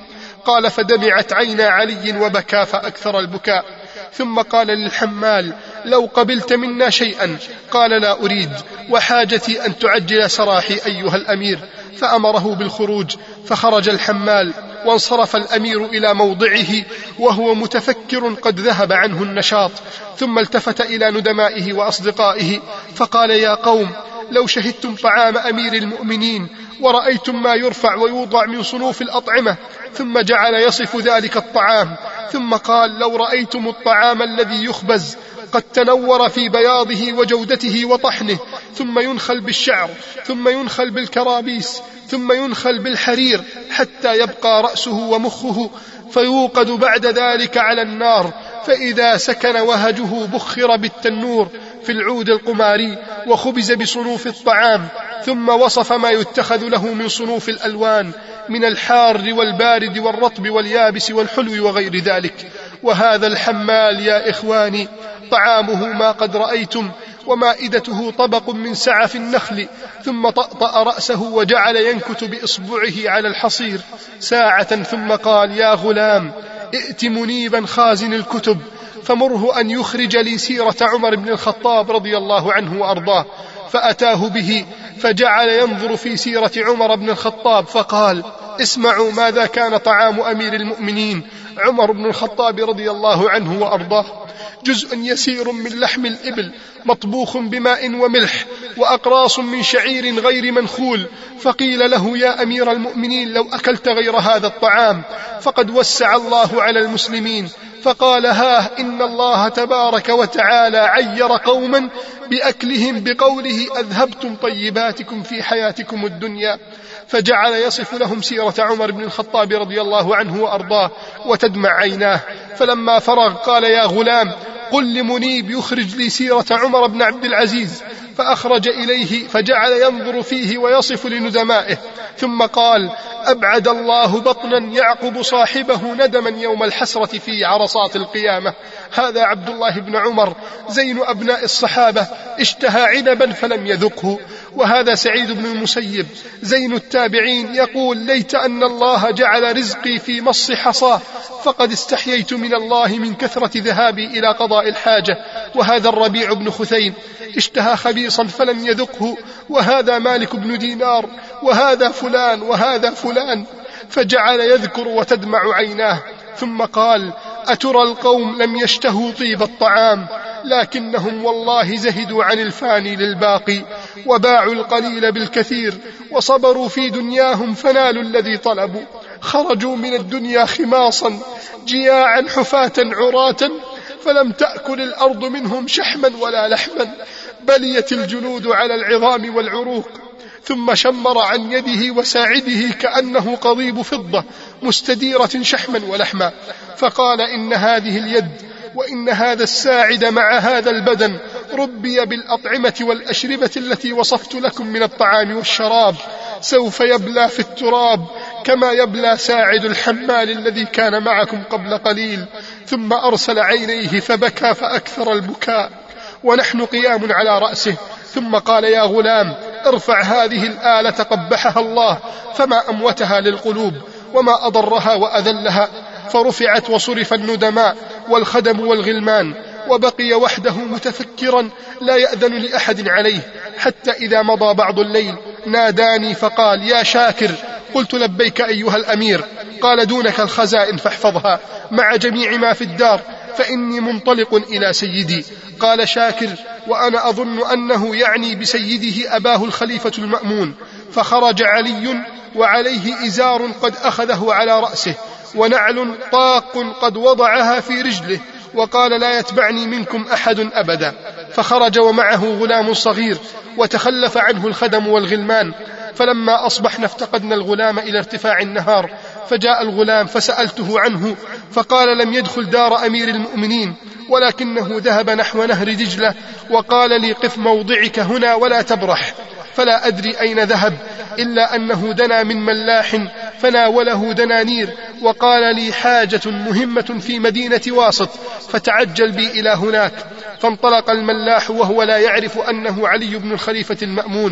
قال فدمعت عينا علي وبكى فأكثر البكاء. ثم قال للحمال لو قبلت منا شيئا. قال لا أريد، وحاجتي أن تعجل سراحي أيها الأمير. فأمره بالخروج، فخرج الحمال، وانصرف الأمير إلى موضعه وهو متفكر قد ذهب عنه النشاط. ثم التفت إلى ندمائه وأصدقائه فقال يا قوم، لو شهدتم طعام أمير المؤمنين ورأيتم ما يرفع ويوضع من صنوف الأطعمة. ثم جعل يصف ذلك الطعام، ثم قال لو رأيتم الطعام الذي يخبز قد تنور في بياضه وجودته وطحنه، ثم ينخل بالشعر، ثم ينخل بالكرابيس، ثم ينخل بالحرير حتى يبقى رأسه ومخه، فيوقد بعد ذلك على النار، فإذا سكن وهجه بخر بالتنور في العود القماري وخبز بصنوف الطعام. ثم وصف ما يتخذ له من صنوف الألوان من الحار والبارد والرطب واليابس والحلو وغير ذلك. وهذا الحمال يا إخواني طعامه ما قد رأيتم، ومائدته طبق من سعف النخل. ثم طأطأ رأسه وجعل ينكت بإصبعه على الحصير ساعة، ثم قال يا غلام ائت منيبا خازن الكتب فمره أن يخرج لي سيرة عمر بن الخطاب رضي الله عنه وأرضاه. فأتاه به فجعل ينظر في سيرة عمر بن الخطاب فقال اسمعوا ماذا كان طعام أمير المؤمنين عمر بن الخطاب رضي الله عنه وأرضاه: جزء يسير من لحم الإبل مطبوخ بماء وملح، وأقراص من شعير غير منخول. فقيل له يا أمير المؤمنين لو أكلت غير هذا الطعام فقد وسع الله على المسلمين. فقال ها إن الله تبارك وتعالى عير قوما بأكلهم بقوله أذهبتم طيباتكم في حياتكم الدنيا. فجعل يصف لهم سيرة عمر بن الخطاب رضي الله عنه وأرضاه وتدمع عيناه. فلما فرغ قال يا غلام قل لمنيب يخرج لي سيرة عمر بن عبد العزيز. فأخرج إليه فجعل ينظر فيه ويصف لندمائه، ثم قال أبعد الله بطنا يعقب صاحبه ندما يوم الحسرة في عرصات القيامة. هذا عبد الله بن عمر زين أبناء الصحابة اشتهى عنبا فلم يذقه. وهذا سعيد بن المسيب زين التابعين يقول ليت أن الله جعل رزقي في مص حصاه فقد استحييت من الله من كثرة ذهابي إلى قضاء الحاجة. وهذا الربيع بن خثيم اشتهى خبيصا فلم يذقه. وهذا مالك بن دينار، وهذا فلان وهذا فلان. فجعل يذكر وتدمع عيناه، ثم قال أترى القوم لم يشتهوا طيب الطعام لكنهم والله زهدوا عن الفاني للباقي، وباعوا القليل بالكثير، وصبروا في دنياهم فنالوا الذي طلبوا. خرجوا من الدنيا خماصا جياعا حفاة عراة، فلم تأكل الأرض منهم شحما ولا لحما، بليت الجلود على العظام والعروق. ثم شمر عن يده وساعده كأنه قضيب فضة مستديرة شحما ولحما، فقال إن هذه اليد وإن هذا الساعد مع هذا البدن ربي بالأطعمة والأشربة التي وصفت لكم من الطعام والشراب، سوف يبلى في التراب كما يبلى ساعد الحمال الذي كان معكم قبل قليل. ثم أرسل عينيه فبكى فأكثر البكاء ونحن قيام على رأسه. ثم قال يا غلام ارفع هذه الآلة قبحها الله، فما أموتها للقلوب وما أضرها وأذلها. فرفعت وصرف الندماء والخدم والغلمان، وبقي وحده متفكرا لا يأذن لأحد عليه، حتى إذا مضى بعض الليل ناداني فقال يا شاكر. قلت لبيك أيها الأمير. قال دونك الخزائن فاحفظها مع جميع ما في الدار فإني منطلق إلى سيدي. قال شاكر وأنا أظن أنه يعني بسيده أباه الخليفة المأمون. فخرج علي وعليه إزار قد أخذه على رأسه، ونعل طاق قد وضعها في رجله، وقال لا يتبعني منكم أحد أبدا. فخرج ومعه غلام صغير، وتخلف عنه الخدم والغلمان. فلما أصبحنا افتقدنا الغلام إلى ارتفاع النهار، فجاء الغلام فسألته عنه، فقال لم يدخل دار أمير المؤمنين ولكنه ذهب نحو نهر دجلة، وقال لي قف موضعك هنا ولا تبرح. فلا أدري أين ذهب، إلا أنه دنا من ملاح فناوله دنانير، وقال لي حاجة مهمة في مدينة واسط فتعجل بي إلى هناك. فانطلق الملاح وهو لا يعرف أنه علي بن الخليفة المأمون،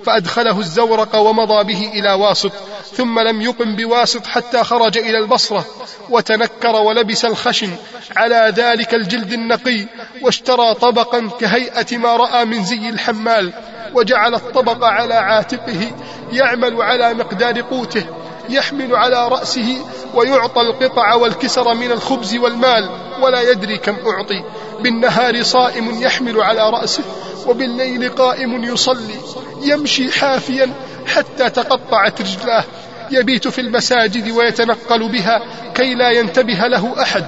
فأدخله الزورق ومضى به إلى واسط، ثم لم يقم بواسط حتى خرج إلى البصرة، وتنكر ولبس الخشن على ذلك الجلد النقي، واشترى طبقا كهيئة ما رأى من زي الحمال، وجعل الطبق على عاتقه يعمل على مقدار قوته، يحمل على رأسه ويعطى القطع والكسر من الخبز والمال ولا يدري كم أعطي. بالنهار صائم يحمل على رأسه، وبالليل قائم يصلي، يمشي حافيا حتى تقطعت رجلاه، يبيت في المساجد ويتنقل بها كي لا ينتبه له أحد.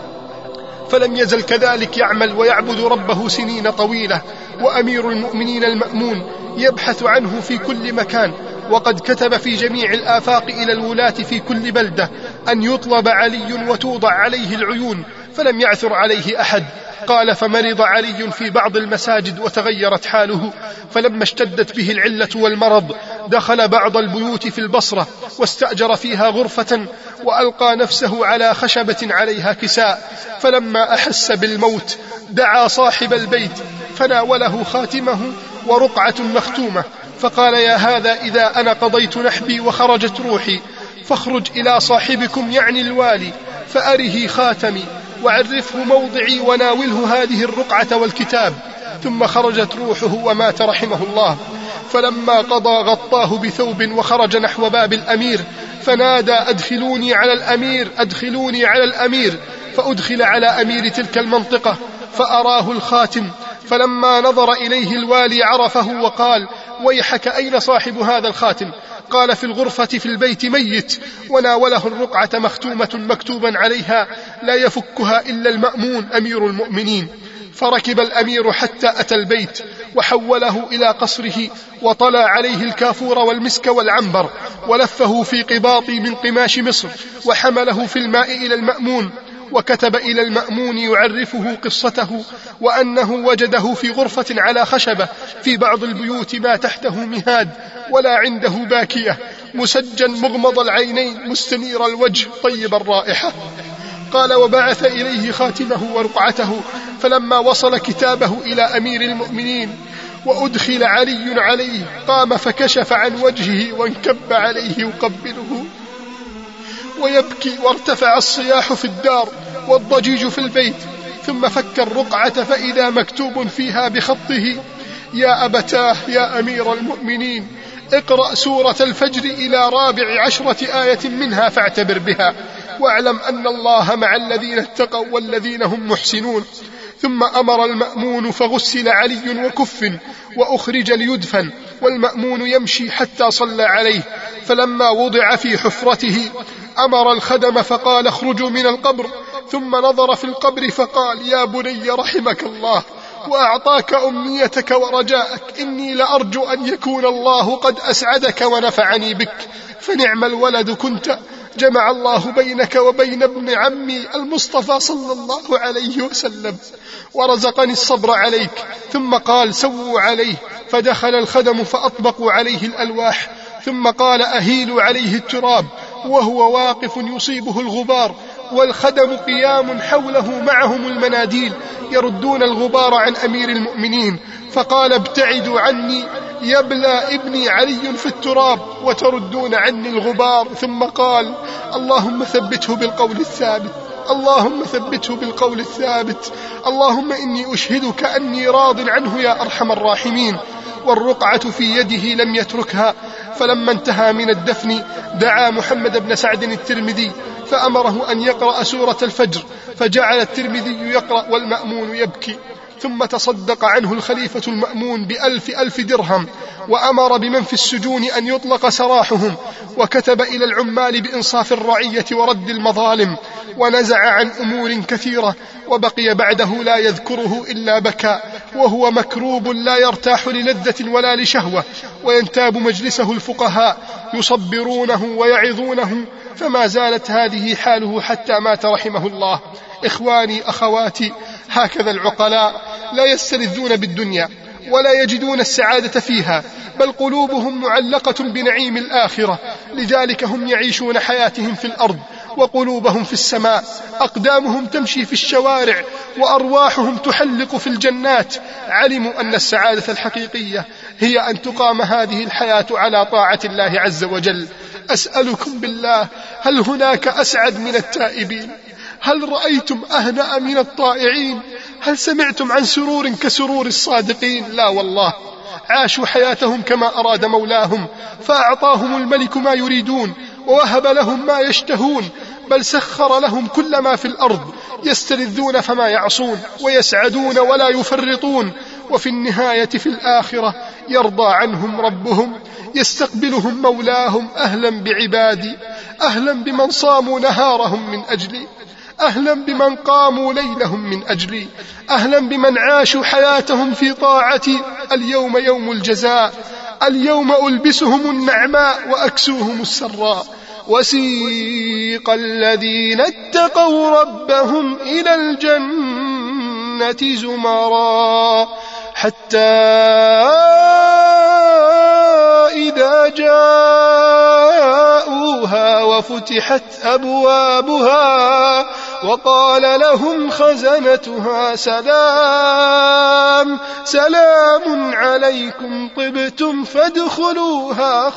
فلم يزل كذلك يعمل ويعبد ربه سنين طويلة. وأمير المؤمنين المأمون يبحث عنه في كل مكان، وقد كتب في جميع الآفاق إلى الولاة في كل بلدة أن يطلب علي وتوضع عليه العيون، فلم يعثر عليه أحد. قال: فمرض علي في بعض المساجد وتغيرت حاله، فلما اشتدت به العلة والمرض دخل بعض البيوت في البصرة واستأجر فيها غرفة، وألقى نفسه على خشبة عليها كساء، فلما أحس بالموت دعا صاحب البيت فناوله خاتمه ورقعة مختومة، فقال: يا هذا، إذا أنا قضيت نحبي وخرجت روحي فاخرج إلى صاحبكم يعني الوالي فأره خاتمي وعرفه موضعي وناوله هذه الرقعة والكتاب. ثم خرجت روحه ومات رحمه الله. فلما قضى غطاه بثوب وخرج نحو باب الأمير، فنادى: أدخلوني على الأمير، أدخلوني على الأمير. فأدخل على أمير تلك المنطقة فأراه الخاتم، فلما نظر إليه الوالي عرفه وقال: ويحك، أين صاحب هذا الخاتم؟ قال: في الغرفة في البيت ميت. وناوله الرقعة مختومة مكتوبا عليها: لا يفكها إلا المأمون أمير المؤمنين. فركب الأمير حتى أتى البيت وحوله إلى قصره، وطلع عليه الكافور والمسك والعنبر، ولفه في قباط من قماش مصر، وحمله في الماء إلى المأمون، وكتب إلى المأمون يعرفه قصته، وأنه وجده في غرفة على خشبة في بعض البيوت ما تحته مهاد ولا عنده باكية، مسجن مغمض العينين مستنير الوجه طيب الرائحة. قال: وبعث إليه خاتمه ورقعته. فلما وصل كتابه إلى أمير المؤمنين وأدخل علي عليه، قام فكشف عن وجهه وانكب عليه يقبله ويبكي، وارتفع الصياح في الدار والضجيج في البيت. ثم فك الرقعة فإذا مكتوب فيها بخطه: يا أبتاه يا أمير المؤمنين، اقرأ سورة الفجر إلى رابع عشرة آية منها فاعتبر بها، واعلم أن الله مع الذين اتقوا والذين هم محسنون. ثم أمر المأمون فغسل علي وكف وأخرج ليدفن، والمأمون يمشي حتى صلى عليه. فلما وضع في حفرته أمر الخدم فقال: اخرجوا من القبر. ثم نظر في القبر فقال: يا بني رحمك الله وأعطاك أمنيتك ورجاءك، إني لأرجو أن يكون الله قد أسعدك ونفعني بك، فنعم الولد كنت، جمع الله بينك وبين ابن عمي المصطفى صلى الله عليه وسلم، ورزقني الصبر عليك. ثم قال: سووا عليه. فدخل الخدم فأطبقوا عليه الألواح، ثم قال: أهيلوا عليه التراب، وهو واقف يصيبه الغبار، والخدم قيام حوله معهم المناديل يردون الغبار عن أمير المؤمنين. فقال: ابتعدوا عني، يبلى ابني علي في التراب وتردون عني الغبار. ثم قال: اللهم ثبته بالقول الثابت، اللهم ثبته بالقول الثابت، اللهم إني أشهدك أني راض عنه يا أرحم الراحمين. والرقعة في يده لم يتركها. فلما انتهى من الدفن دعا محمد بن سعد الترمذي فأمره أن يقرأ سورة الفجر، فجعل الترمذي يقرأ والمأمون يبكي. ثم تصدق عنه الخليفة المأمون بألف ألف درهم، وأمر بمن في السجون أن يطلق سراحهم، وكتب إلى العمال بإنصاف الرعية ورد المظالم، ونزع عن أمور كثيرة، وبقي بعده لا يذكره إلا بكى، وهو مكروب لا يرتاح للذة ولا لشهوة، وينتاب مجلسه الفقهاء يصبرونه ويعظونه، فما زالت هذه حاله حتى مات رحمه الله. إخواني أخواتي، هكذا العقلاء لا يستلذون بالدنيا ولا يجدون السعادة فيها، بل قلوبهم معلقة بنعيم الآخرة، لذلك هم يعيشون حياتهم في الأرض وقلوبهم في السماء، أقدامهم تمشي في الشوارع وأرواحهم تحلق في الجنات. علموا أن السعادة الحقيقية هي أن تقام هذه الحياة على طاعة الله عز وجل. أسألكم بالله، هل هناك أسعد من التائبين؟ هل رأيتم أهنأ من الطائعين؟ هل سمعتم عن سرور كسرور الصادقين؟ لا والله، عاشوا حياتهم كما أراد مولاهم، فأعطاهم الملك ما يريدون ووهب لهم ما يشتهون، بل سخر لهم كل ما في الأرض، يستلذون فما يعصون، ويسعدون ولا يفرطون، وفي النهاية في الآخرة يرضى عنهم ربهم، يستقبلهم مولاهم. أهلا بعبادي، أهلا بمن صاموا نهارهم من أجلي، أهلا بمن قاموا ليلهم من أجلي، أهلا بمن عاشوا حياتهم في طاعتي. اليوم يوم الجزاء، اليوم ألبسهم النعماء وأكسوهم السراء. وسيق الذين اتقوا ربهم إلى الجنة زمرا حتى إذا جاءوها وفتحت أبوابها وقال لهم خزنتها سلام سلام عليكم طبتم فادخلوها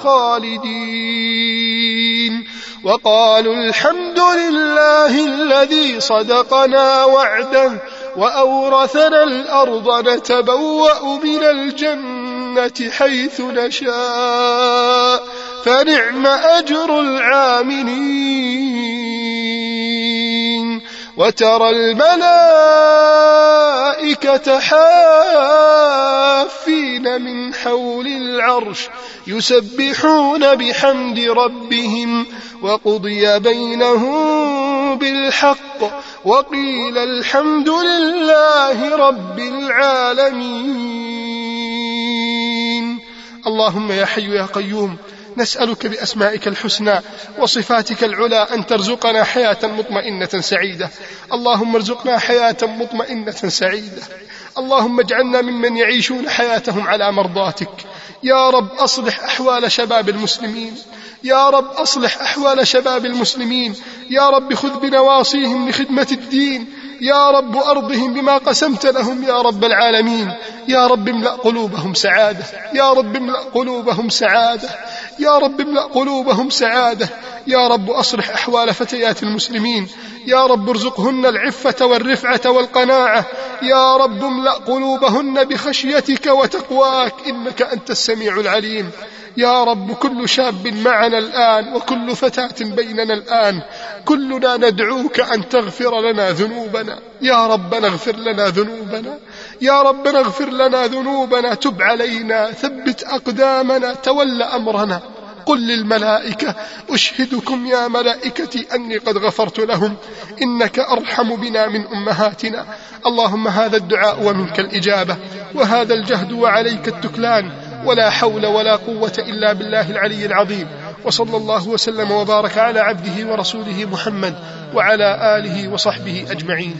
خالدين، وقالوا الحمد لله الذي صدقنا وعده وأورثنا الأرض نتبوأ من الجنة حيث نشاء فنعم أجر العاملين. وترى الملائكة حافين من حول العرش يسبحون بحمد ربهم وقضي بينهم بالحق وقيل الحمد لله رب العالمين. اللهم يا حي يا قيوم، نسألك بأسمائك الحسنى وصفاتك العلى أن ترزقنا حياة مطمئنة سعيدة. اللهم ارزقنا حياة مطمئنة سعيدة. اللهم اجعلنا ممن يعيشون حياتهم على مرضاتك. يا رب أصلح أحوال شباب المسلمين، يا رب أصلح أحوال شباب المسلمين، يا رب خذ بنواصيهم لخدمة الدين، يا رب أرضهم بما قسمت لهم يا رب العالمين. يا رب املأ قلوبهم سعادة، يا رب املأ قلوبهم سعادة، يا رب املأ قلوبهم سعادة. يا رب أصلح أحوال فتيات المسلمين، يا رب ارزقهن العفة والرفعة والقناعة، يا رب املأ قلوبهن بخشيتك وتقواك إنك أنت السميع العليم. يا رب كل شاب معنا الآن وكل فتاة بيننا الآن، كلنا ندعوك أن تغفر لنا ذنوبنا. يا رب نغفر لنا ذنوبنا، يا رب نغفر لنا ذنوبنا، تب علينا، ثبت أقدامنا، تول أمرنا. قل للملائكة أشهدكم يا ملائكتي أني قد غفرت لهم إنك أرحم بنا من أمهاتنا. اللهم هذا الدعاء ومنك الإجابة، وهذا الجهد وعليك التكلان، ولا حول ولا قوة إلا بالله العلي العظيم. وصلى الله وسلم وبارك على عبده ورسوله محمد وعلى آله وصحبه أجمعين.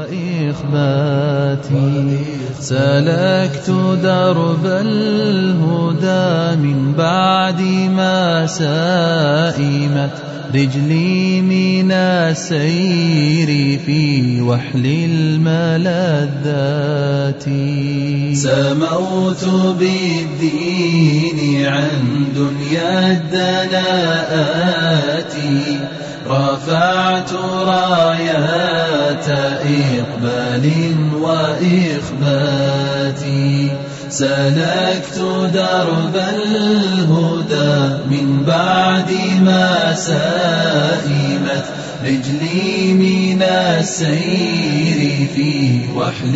وإخباتي سلكت درب الهدى من بعد ما سائمت رجلي من السير في وحل الملذات. سموت بالدين عن دنيا الدناءات، رفعت رايات إقبال وإخبات. سلكت درب الهدى من بعد ما سائمت رجلي من السير في وحل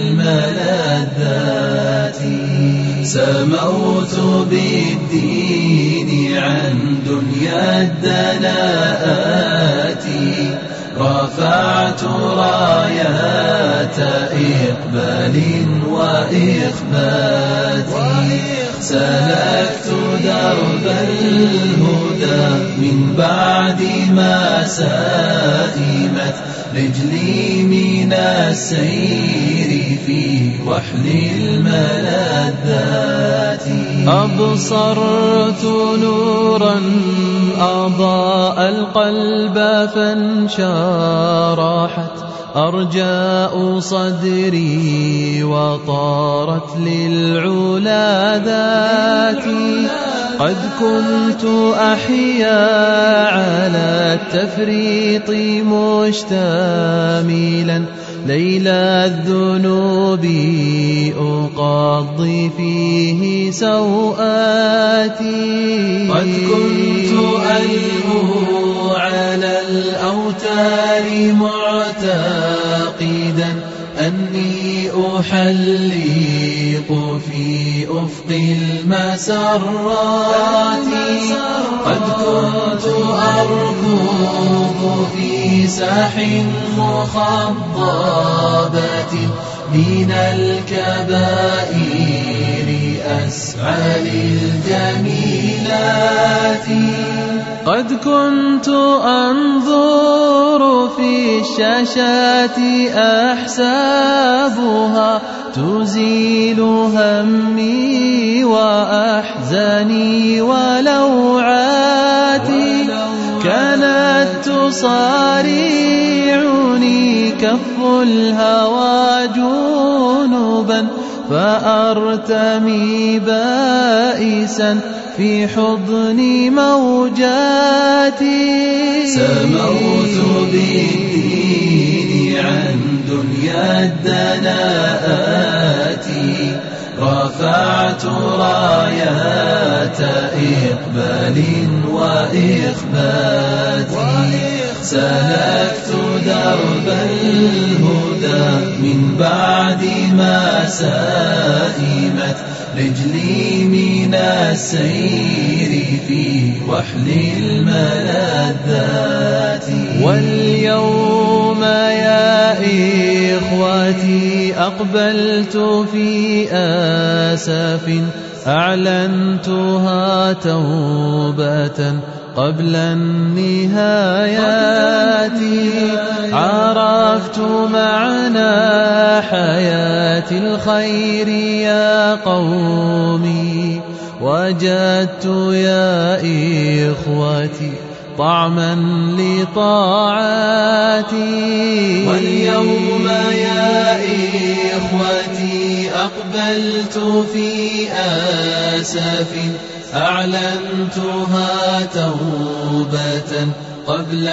الملذات. سموت بالدين عن دنيا الدناءات، رفعت رايات إقبال وإخبات. سلكت درب الهدى من بعد ما سائمت رجلي من السير في وحل الملذات. أبصرت نورا أضاء القلب فانشرحت أرجاء صدري وطارت للعلا ذاتي. قد كنت أحيا على التفريط مشتملا ليل الذنوب أقضي فيه سوآتي. قد كنت ألهو على الأوتار معتقدا أني أحلق في أفق المسرات. قد كنت أركض في ساح مخضبة من الكبائر أسعى للجميلات. قد كنت أنظر في الشاشات أحسابها تزيل همي وأحزاني ولوعاتي. كانت تصارعني كف الهوى جنوبا فأرتمي بائسا في حضن موجاتي. سموت بالدين عن دنيا الدناءات. رفعت رايات إقبال وإخبات. سلكت درب الهدى من بعد ما سئمت رجلي من السير في وحل الملذات. واليوم يا إخوتي أقبلت في آسف أعلنتها توبة قبل النهايات. عرفت معنى حياة الخير يا قومي. وجدت يا إخوتي طعما لطاعاتي. واليوم يا إخوتي أقبلت في آسف أعلنتها توبة قبل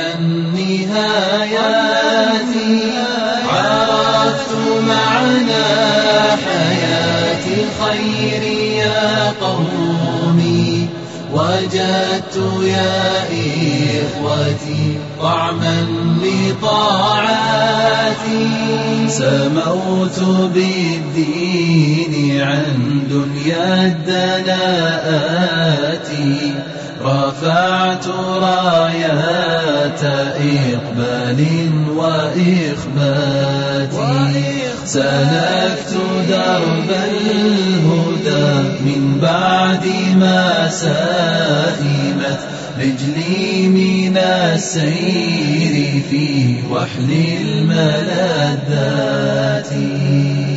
النهايات. عرفت معنى حياة الخير يا قومي. وجدت يا إخوتي طعما لطاعاتي. سموت بالدين عن دنيا الدناءات. رفعت رايات إقبال وإخبات. سلكت درب الهدى من بعد ما سئمت رجلي من السير في وحل الملذات.